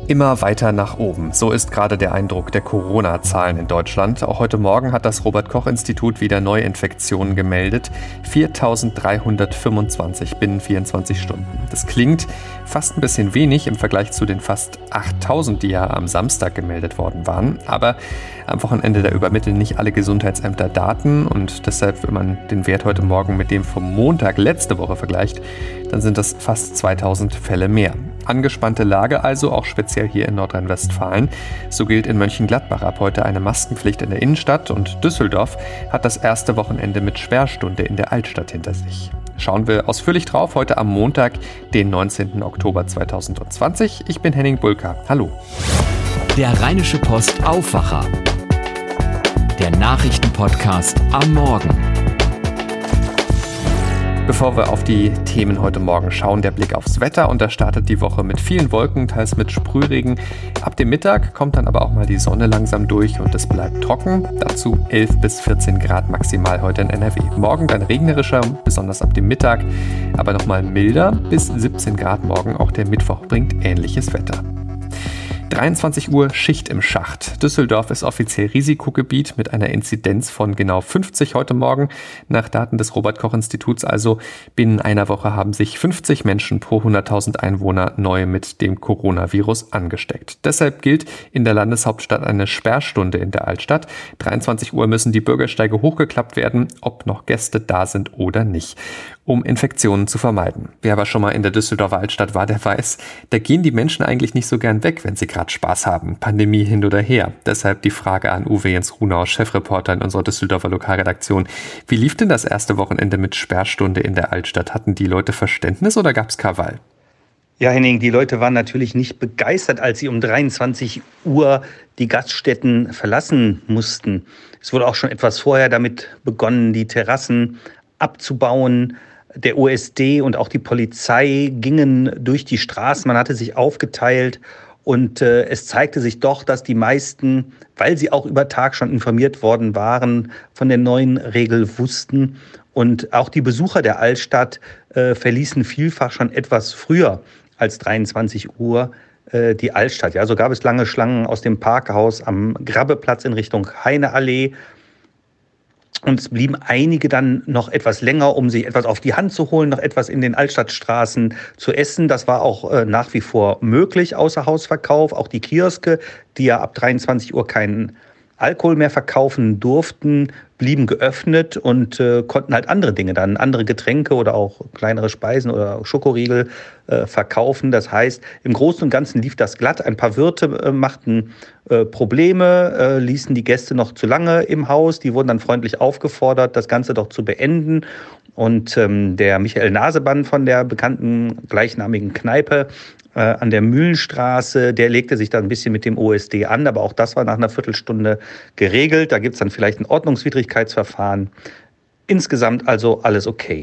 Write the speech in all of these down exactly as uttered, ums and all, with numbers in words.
Immer weiter nach oben. So ist gerade der Eindruck der Corona-Zahlen in Deutschland. Auch heute Morgen hat das Robert-Koch-Institut wieder Neuinfektionen gemeldet. viertausenddreihundertfünfundzwanzig binnen vierundzwanzig Stunden. Das klingt fast ein bisschen wenig im Vergleich zu den fast achttausend, die ja am Samstag gemeldet worden waren. Aber am Wochenende, da übermitteln nicht alle Gesundheitsämter Daten. Und deshalb, wenn man den Wert heute Morgen mit dem vom Montag letzte Woche vergleicht, dann sind das fast zweitausend Fälle mehr. Angespannte Lage also, auch speziell hier in Nordrhein-Westfalen. So gilt in Mönchengladbach ab heute eine Maskenpflicht in der Innenstadt und Düsseldorf hat das erste Wochenende mit Sperrstunde in der Altstadt hinter sich. Schauen wir ausführlich drauf heute am Montag, den neunzehnten Oktober zweitausendzwanzig. Ich bin Henning Bulka. Hallo. Der Rheinische Post Aufwacher. Der Nachrichtenpodcast am Morgen. Bevor wir auf die Themen heute Morgen schauen, der Blick aufs Wetter. Und da startet die Woche mit vielen Wolken, teils mit Sprühregen. Ab dem Mittag kommt dann aber auch mal die Sonne langsam durch und es bleibt trocken. Dazu elf bis vierzehn Grad maximal heute in N R W. Morgen dann regnerischer, besonders ab dem Mittag, aber nochmal milder bis siebzehn Grad morgen. Auch der Mittwoch bringt ähnliches Wetter. dreiundzwanzig Uhr Schicht im Schacht. Düsseldorf ist offiziell Risikogebiet mit einer Inzidenz von genau fünfzig heute Morgen. Nach Daten des Robert-Koch-Instituts also binnen einer Woche haben sich fünfzig Menschen pro hunderttausend Einwohner neu mit dem Coronavirus angesteckt. Deshalb gilt in der Landeshauptstadt eine Sperrstunde in der Altstadt. dreiundzwanzig Uhr müssen die Bürgersteige hochgeklappt werden, ob noch Gäste da sind oder nicht, um Infektionen zu vermeiden. Wer aber schon mal in der Düsseldorfer Altstadt war, der weiß, da gehen die Menschen eigentlich nicht so gern weg, wenn sie gerade Spaß haben, Pandemie hin oder her. Deshalb die Frage an Uwe Jens Runau, Chefreporter in unserer Düsseldorfer Lokalredaktion. Wie lief denn das erste Wochenende mit Sperrstunde in der Altstadt? Hatten die Leute Verständnis oder gab's Krawall? Ja, Henning, die Leute waren natürlich nicht begeistert, als sie um dreiundzwanzig Uhr die Gaststätten verlassen mussten. Es wurde auch schon etwas vorher damit begonnen, die Terrassen abzubauen. Der O S D und auch die Polizei gingen durch die Straßen. Man hatte sich aufgeteilt. Und äh, es zeigte sich doch, dass die meisten, weil sie auch über Tag schon informiert worden waren, von der neuen Regel wussten. Und auch die Besucher der Altstadt äh, verließen vielfach schon etwas früher als dreiundzwanzig Uhr äh, die Altstadt. Ja, so gab es lange Schlangen aus dem Parkhaus am Grabbeplatz in Richtung Heineallee. Und es blieben einige dann noch etwas länger, um sich etwas auf die Hand zu holen, noch etwas in den Altstadtstraßen zu essen. Das war auch äh, nach wie vor möglich, außer Hausverkauf. Auch die Kioske, die ja ab dreiundzwanzig Uhr keinen Alkohol mehr verkaufen durften, blieben geöffnet und äh, konnten halt andere Dinge dann, andere Getränke oder auch kleinere Speisen oder Schokoriegel äh, verkaufen. Das heißt, im Großen und Ganzen lief das glatt. Ein paar Wirte äh, machten äh, Probleme, äh, ließen die Gäste noch zu lange im Haus. Die wurden dann freundlich aufgefordert, das Ganze doch zu beenden. Und ähm, der Michael Nasebann von der bekannten gleichnamigen Kneipe äh, an der Mühlenstraße, der legte sich da ein bisschen mit dem O S D an, aber auch das war nach einer Viertelstunde geregelt. Da gibt es dann vielleicht ein Ordnungswidrigkeitsverfahren. Insgesamt also alles okay.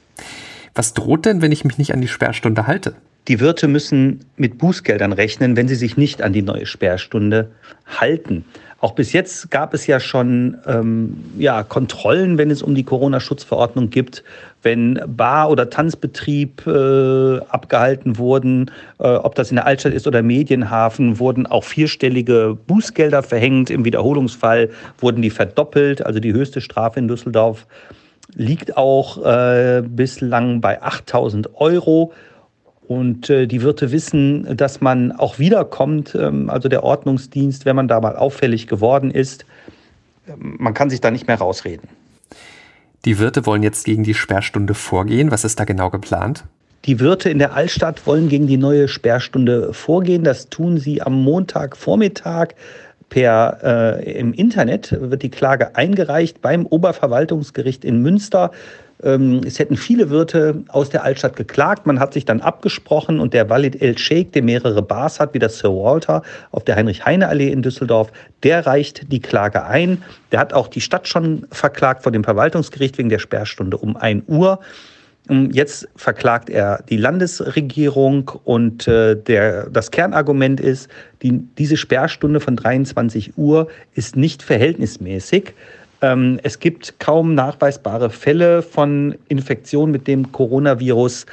Was droht denn, wenn ich mich nicht an die Sperrstunde halte? Die Wirte müssen mit Bußgeldern rechnen, wenn sie sich nicht an die neue Sperrstunde halten. Auch bis jetzt gab es ja schon ähm, ja, Kontrollen, wenn es um die Corona-Schutzverordnung gibt, wenn Bar- oder Tanzbetrieb äh, abgehalten wurden, äh, ob das in der Altstadt ist oder Medienhafen, wurden auch vierstellige Bußgelder verhängt. Im Wiederholungsfall wurden die verdoppelt, also die höchste Strafe in Düsseldorf liegt auch äh, bislang bei achttausend Euro. Und äh, die Wirte wissen, dass man auch wiederkommt, ähm, also der Ordnungsdienst, wenn man da mal auffällig geworden ist. Man kann sich da nicht mehr rausreden. Die Wirte wollen jetzt gegen die Sperrstunde vorgehen. Was ist da genau geplant? Die Wirte in der Altstadt wollen gegen die neue Sperrstunde vorgehen. Das tun sie am Montagvormittag. Per äh, im Internet wird die Klage eingereicht beim Oberverwaltungsgericht in Münster. Ähm, es hätten viele Wirte aus der Altstadt geklagt. Man hat sich dann abgesprochen und der Walid El-Sheikh, der mehrere Bars hat, wie das Sir Walter auf der Heinrich-Heine-Allee in Düsseldorf, der reicht die Klage ein. Der hat auch die Stadt schon verklagt vor dem Verwaltungsgericht wegen der Sperrstunde um ein Uhr. Jetzt verklagt er die Landesregierung und äh, der, das Kernargument ist, die, diese Sperrstunde von dreiundzwanzig Uhr ist nicht verhältnismäßig. Ähm, es gibt kaum nachweisbare Fälle von Infektion mit dem Coronavirus.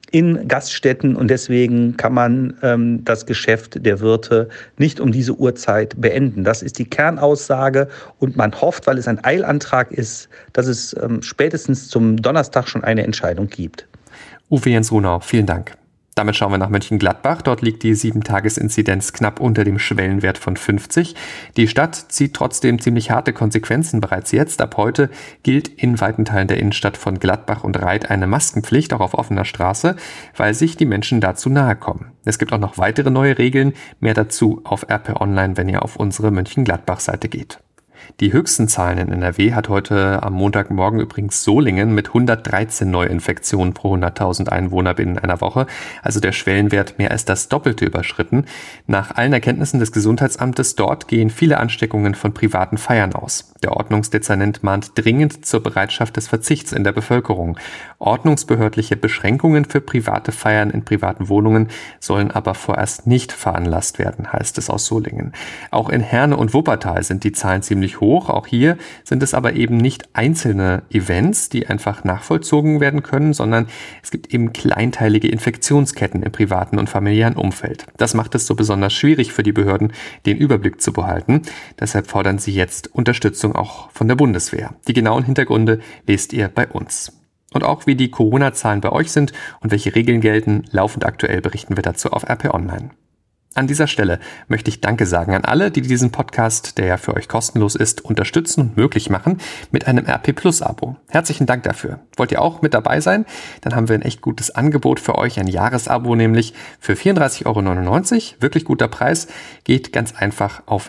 in Gaststätten und deswegen kann man ähm, das Geschäft der Wirte nicht um diese Uhrzeit beenden. Das ist die Kernaussage und man hofft, weil es ein Eilantrag ist, dass es ähm, spätestens zum Donnerstag schon eine Entscheidung gibt. Uwe Jens Runau, vielen Dank. Damit schauen wir nach Mönchengladbach. Dort liegt die sieben-Tages-Inzidenz knapp unter dem Schwellenwert von fünfzig. Die Stadt zieht trotzdem ziemlich harte Konsequenzen bereits jetzt. Ab heute gilt in weiten Teilen der Innenstadt von Gladbach und Reit eine Maskenpflicht, auch auf offener Straße, weil sich die Menschen dazu nahe kommen. Es gibt auch noch weitere neue Regeln. Mehr dazu auf R P Online, wenn ihr auf unsere Mönchengladbach-Seite geht. Die höchsten Zahlen in N R W hat heute am Montagmorgen übrigens Solingen mit hundertdreizehn Neuinfektionen pro hunderttausend Einwohner binnen einer Woche, also der Schwellenwert mehr als das Doppelte überschritten. Nach allen Erkenntnissen des Gesundheitsamtes dort gehen viele Ansteckungen von privaten Feiern aus. Der Ordnungsdezernent mahnt dringend zur Bereitschaft des Verzichts in der Bevölkerung. Ordnungsbehördliche Beschränkungen für private Feiern in privaten Wohnungen sollen aber vorerst nicht veranlasst werden, heißt es aus Solingen. Auch in Herne und Wuppertal sind die Zahlen ziemlich hoch. Auch hier sind es aber eben nicht einzelne Events, die einfach nachvollzogen werden können, sondern es gibt eben kleinteilige Infektionsketten im privaten und familiären Umfeld. Das macht es so besonders schwierig für die Behörden, den Überblick zu behalten. Deshalb fordern sie jetzt Unterstützung auch von der Bundeswehr. Die genauen Hintergründe lest ihr bei uns. Und auch wie die Corona-Zahlen bei euch sind und welche Regeln gelten, laufend aktuell berichten wir dazu auf R P Online. An dieser Stelle möchte ich Danke sagen an alle, die diesen Podcast, der ja für euch kostenlos ist, unterstützen und möglich machen mit einem R P Plus Abo. Herzlichen Dank dafür. Wollt ihr auch mit dabei sein? Dann haben wir ein echt gutes Angebot für euch, ein Jahresabo nämlich für vierunddreißig Euro neunundneunzig. Wirklich guter Preis. Geht ganz einfach auf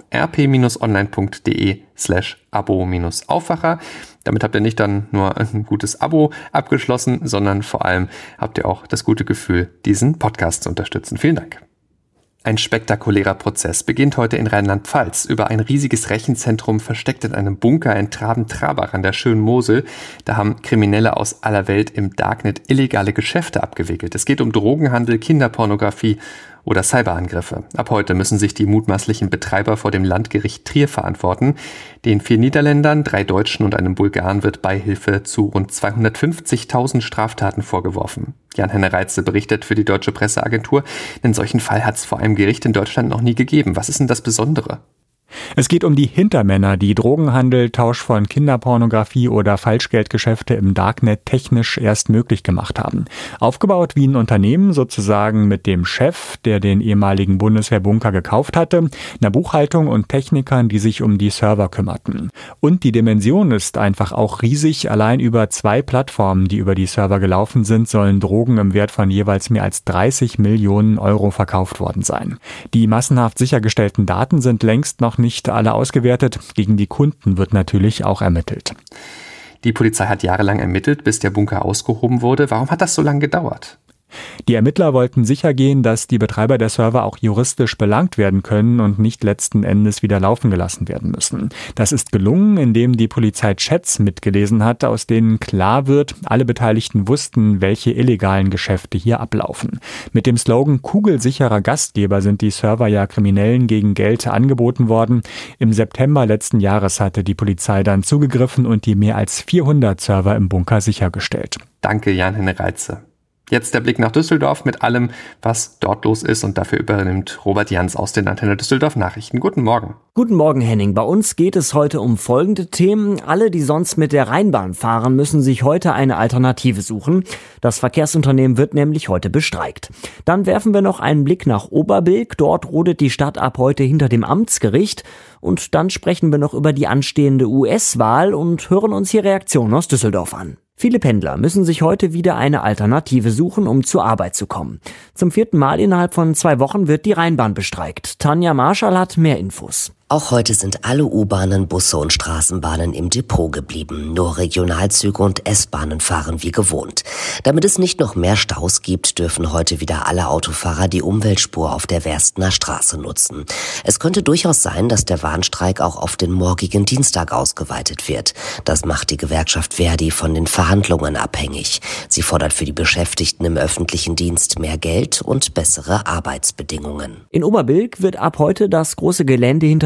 rp-online.de slash abo-aufwacher. Damit habt ihr nicht dann nur ein gutes Abo abgeschlossen, sondern vor allem habt ihr auch das gute Gefühl, diesen Podcast zu unterstützen. Vielen Dank. Ein spektakulärer Prozess beginnt heute in Rheinland-Pfalz. Über ein riesiges Rechenzentrum versteckt in einem Bunker in Traben-Trabach an der schönen Mosel. Da haben Kriminelle aus aller Welt im Darknet illegale Geschäfte abgewickelt. Es geht um Drogenhandel, Kinderpornografie oder Cyberangriffe. Ab heute müssen sich die mutmaßlichen Betreiber vor dem Landgericht Trier verantworten. Den vier Niederländern, drei Deutschen und einem Bulgaren wird Beihilfe zu rund zweihundertfünfzigtausend Straftaten vorgeworfen. Jan-Henner Reitze berichtet für die Deutsche Presseagentur. Einen solchen Fall hat es vor einem Gericht in Deutschland noch nie gegeben. Was ist denn das Besondere? Es geht um die Hintermänner, die Drogenhandel, Tausch von Kinderpornografie oder Falschgeldgeschäfte im Darknet technisch erst möglich gemacht haben. Aufgebaut wie ein Unternehmen, sozusagen mit dem Chef, der den ehemaligen Bundeswehrbunker gekauft hatte, einer Buchhaltung und Technikern, die sich um die Server kümmerten. Und die Dimension ist einfach auch riesig. Allein über zwei Plattformen, die über die Server gelaufen sind, sollen Drogen im Wert von jeweils mehr als dreißig Millionen Euro verkauft worden sein. Die massenhaft sichergestellten Daten sind längst noch nicht alle ausgewertet. Gegen die Kunden wird natürlich auch ermittelt. Die Polizei hat jahrelang ermittelt, bis der Bunker ausgehoben wurde. Warum hat das so lange gedauert? Die Ermittler wollten sichergehen, dass die Betreiber der Server auch juristisch belangt werden können und nicht letzten Endes wieder laufen gelassen werden müssen. Das ist gelungen, indem die Polizei Chats mitgelesen hat, aus denen klar wird, alle Beteiligten wussten, welche illegalen Geschäfte hier ablaufen. Mit dem Slogan kugelsicherer Gastgeber sind die Server ja Kriminellen gegen Geld angeboten worden. Im September letzten Jahres hatte die Polizei dann zugegriffen und die mehr als vierhundert Server im Bunker sichergestellt. Danke, Jan-Henner Reitze. Jetzt der Blick nach Düsseldorf mit allem, was dort los ist, und dafür übernimmt Robert Jans aus den Antenne Düsseldorf Nachrichten. Guten Morgen. Guten Morgen, Henning. Bei uns geht es heute um folgende Themen. Alle, die sonst mit der Rheinbahn fahren, müssen sich heute eine Alternative suchen. Das Verkehrsunternehmen wird nämlich heute bestreikt. Dann werfen wir noch einen Blick nach Oberbilk. Dort rodet die Stadt ab heute hinter dem Amtsgericht. Und dann sprechen wir noch über die anstehende U S-Wahl und hören uns hier Reaktionen aus Düsseldorf an. Viele Pendler müssen sich heute wieder eine Alternative suchen, um zur Arbeit zu kommen. Zum vierten Mal innerhalb von zwei Wochen wird die Rheinbahn bestreikt. Tanja Marschall hat mehr Infos. Auch heute sind alle U-Bahnen, Busse und Straßenbahnen im Depot geblieben. Nur Regionalzüge und S-Bahnen fahren wie gewohnt. Damit es nicht noch mehr Staus gibt, dürfen heute wieder alle Autofahrer die Umweltspur auf der Werstener Straße nutzen. Es könnte durchaus sein, dass der Warnstreik auch auf den morgigen Dienstag ausgeweitet wird. Das macht die Gewerkschaft Verdi von den Verhandlungen abhängig. Sie fordert für die Beschäftigten im öffentlichen Dienst mehr Geld und bessere Arbeitsbedingungen. In Oberbilk wird ab heute das große Gelände hinter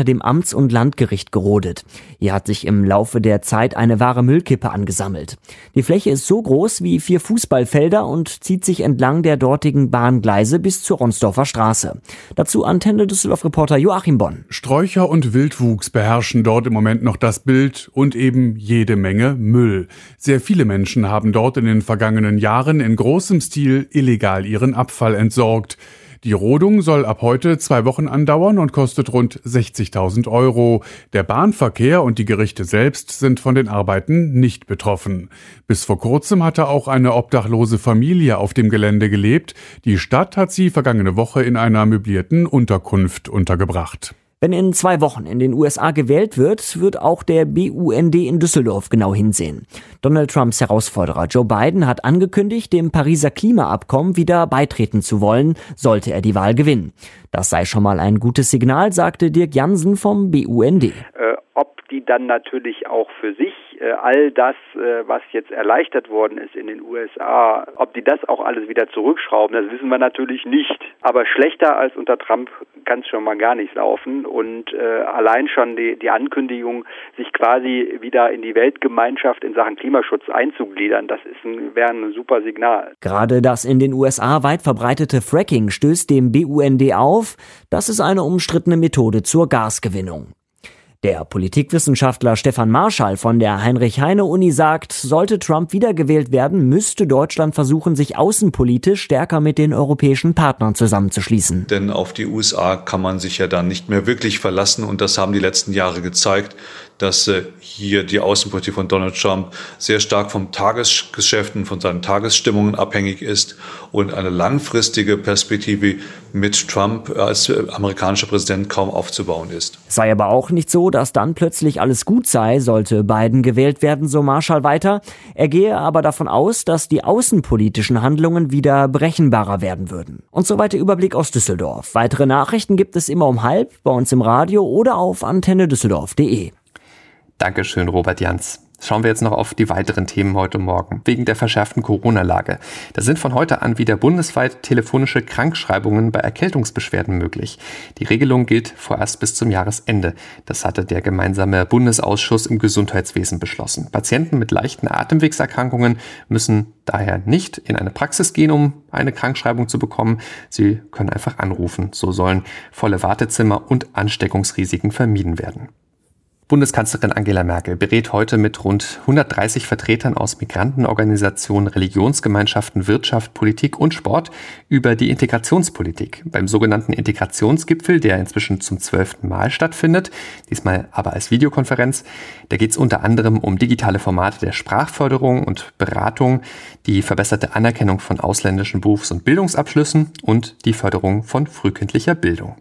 dem Amts- und Landgericht gerodet. Hier hat sich im Laufe der Zeit eine wahre Müllkippe angesammelt. Die Fläche ist so groß wie vier Fußballfelder und zieht sich entlang der dortigen Bahngleise bis zur Ronsdorfer Straße. Dazu Antenne Düsseldorf-Reporter Joachim Bonn. Sträucher und Wildwuchs beherrschen dort im Moment noch das Bild und eben jede Menge Müll. Sehr viele Menschen haben dort in den vergangenen Jahren in großem Stil illegal ihren Abfall entsorgt. Die Rodung soll ab heute zwei Wochen andauern und kostet rund sechzigtausend Euro. Der Bahnverkehr und die Gerichte selbst sind von den Arbeiten nicht betroffen. Bis vor kurzem hatte auch eine obdachlose Familie auf dem Gelände gelebt. Die Stadt hat sie vergangene Woche in einer möblierten Unterkunft untergebracht. Wenn in zwei Wochen in den U S A gewählt wird, wird auch der B U N D in Düsseldorf genau hinsehen. Donald Trumps Herausforderer Joe Biden hat angekündigt, dem Pariser Klimaabkommen wieder beitreten zu wollen, sollte er die Wahl gewinnen. Das sei schon mal ein gutes Signal, sagte Dirk Jansen vom B U N D. Äh, ob die dann natürlich auch für sich äh, all das, äh, was jetzt erleichtert worden ist in den U S A, ob die das auch alles wieder zurückschrauben, das wissen wir natürlich nicht. Aber schlechter als unter Trump kann es schon mal gar nicht laufen. Und äh, allein schon die, die Ankündigung, sich quasi wieder in die Weltgemeinschaft in Sachen Klimaschutz einzugliedern, das ist ein, wäre ein super Signal. Gerade das in den U S A weit verbreitete Fracking stößt dem B U N D auf. Das ist eine umstrittene Methode zur Gasgewinnung. Der Politikwissenschaftler Stefan Marschall von der Heinrich-Heine-Uni sagt, sollte Trump wiedergewählt werden, müsste Deutschland versuchen, sich außenpolitisch stärker mit den europäischen Partnern zusammenzuschließen. Denn auf die U S A kann man sich ja dann nicht mehr wirklich verlassen und das haben die letzten Jahre gezeigt, dass äh, hier die Außenpolitik von Donald Trump sehr stark vom Tagesgeschäft und von seinen Tagesstimmungen abhängig ist und eine langfristige Perspektive mit Trump als äh, amerikanischer Präsident kaum aufzubauen ist. Sei aber auch nicht so, dass dann plötzlich alles gut sei, sollte Biden gewählt werden, so Marschall weiter. Er gehe aber davon aus, dass die außenpolitischen Handlungen wieder berechenbarer werden würden. Und soweit der Überblick aus Düsseldorf. Weitere Nachrichten gibt es immer um halb bei uns im Radio oder auf antenne düsseldorf punkt de. Dankeschön, Robert Jans. Schauen wir jetzt noch auf die weiteren Themen heute Morgen. Wegen der verschärften Corona-Lage. Da sind von heute an wieder bundesweit telefonische Krankschreibungen bei Erkältungsbeschwerden möglich. Die Regelung gilt vorerst bis zum Jahresende. Das hatte der gemeinsame Bundesausschuss im Gesundheitswesen beschlossen. Patienten mit leichten Atemwegserkrankungen müssen daher nicht in eine Praxis gehen, um eine Krankschreibung zu bekommen. Sie können einfach anrufen. So sollen volle Wartezimmer und Ansteckungsrisiken vermieden werden. Bundeskanzlerin Angela Merkel berät heute mit rund hundertdreißig Vertretern aus Migrantenorganisationen, Religionsgemeinschaften, Wirtschaft, Politik und Sport über die Integrationspolitik. Beim sogenannten Integrationsgipfel, der inzwischen zum zwölften Mal stattfindet, diesmal aber als Videokonferenz, da geht es unter anderem um digitale Formate der Sprachförderung und Beratung, die verbesserte Anerkennung von ausländischen Berufs- und Bildungsabschlüssen und die Förderung von frühkindlicher Bildung.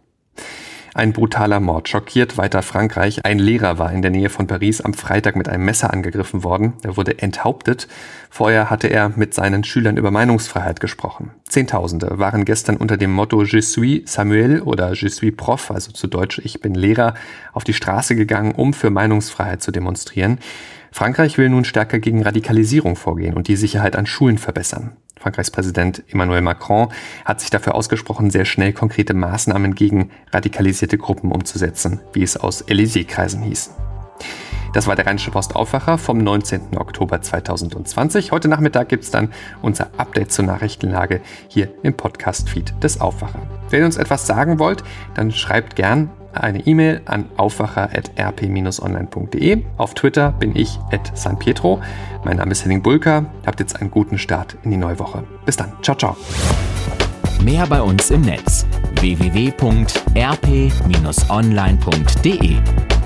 Ein brutaler Mord schockiert weiter Frankreich. Ein Lehrer war in der Nähe von Paris am Freitag mit einem Messer angegriffen worden. Er wurde enthauptet. Vorher hatte er mit seinen Schülern über Meinungsfreiheit gesprochen. Zehntausende waren gestern unter dem Motto Je suis Samuel oder Je suis Prof, also zu Deutsch Ich bin Lehrer, auf die Straße gegangen, um für Meinungsfreiheit zu demonstrieren. Frankreich will nun stärker gegen Radikalisierung vorgehen und die Sicherheit an Schulen verbessern. Frankreichs Präsident Emmanuel Macron hat sich dafür ausgesprochen, sehr schnell konkrete Maßnahmen gegen radikalisierte Gruppen umzusetzen, wie es aus Élysée-Kreisen hieß. Das war der Rheinische Post Aufwacher vom neunzehnten Oktober zweitausendzwanzig. Heute Nachmittag gibt es dann unser Update zur Nachrichtenlage hier im Podcast-Feed des Aufwacher. Wenn ihr uns etwas sagen wollt, dann schreibt gern eine E-Mail an aufwacher at r p dash online punkt de. Auf Twitter bin ich at san pietro. Mein Name ist Henning Bulka. Habt jetzt einen guten Start in die neue Woche. Bis dann. Ciao, ciao. Mehr bei uns im Netz w w w punkt r p dash online punkt de